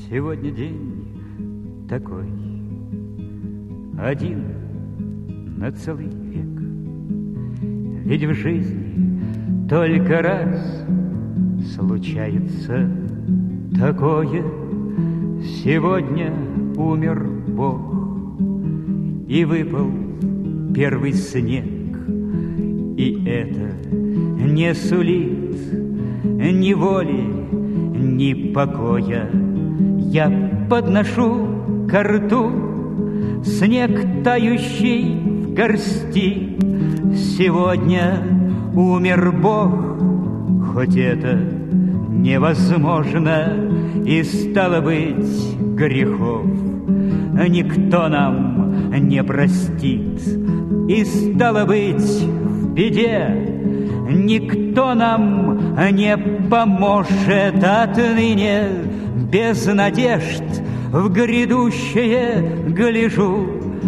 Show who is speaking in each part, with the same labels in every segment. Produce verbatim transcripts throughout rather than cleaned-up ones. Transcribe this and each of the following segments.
Speaker 1: Сегодня день такой, один на целый век. Ведь в жизни только раз случается такое. Сегодня умер Бог, и выпал первый снег, и это не сулит ни воли, ни покоя. Я подношу ко рту снег, тающий в горсти. Сегодня умер Бог, хоть это невозможно, и стало быть грехов никто нам не простит, и стало быть в беде никто нам не поможет. Отныне без надежд в грядущее гляжу.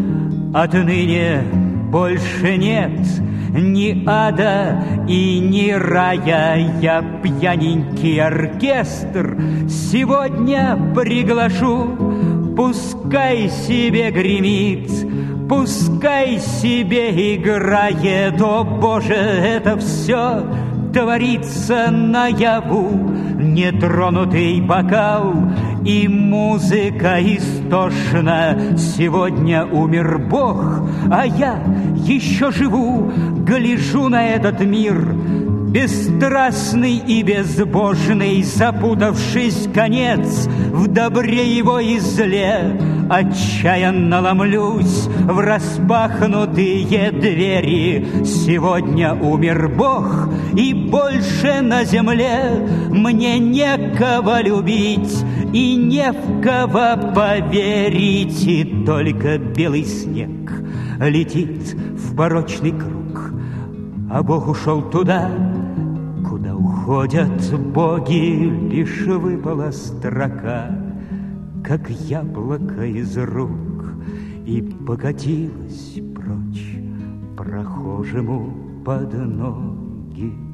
Speaker 1: Отныне больше нет ни ада и ни рая. Я пьяненький оркестр сегодня приглашу. Пускай себе гремит, пускай себе играет. О, Боже, это все творится наяву. Нетронутый бокал и музыка истошна. Сегодня умер Бог, а я еще живу. Гляжу на этот мир бесстрастный и безбожный, запутавшись конец в добре его и зле. Отчаянно ломлюсь в распахнутые двери. Сегодня умер Бог, и больше на земле мне некого любить и не в кого поверить. И только белый снег летит в порочный круг, а Бог ушел туда, куда уходят боги. Лишь выпала строка, как яблоко из рук, и покатилась прочь прохожему под ноги.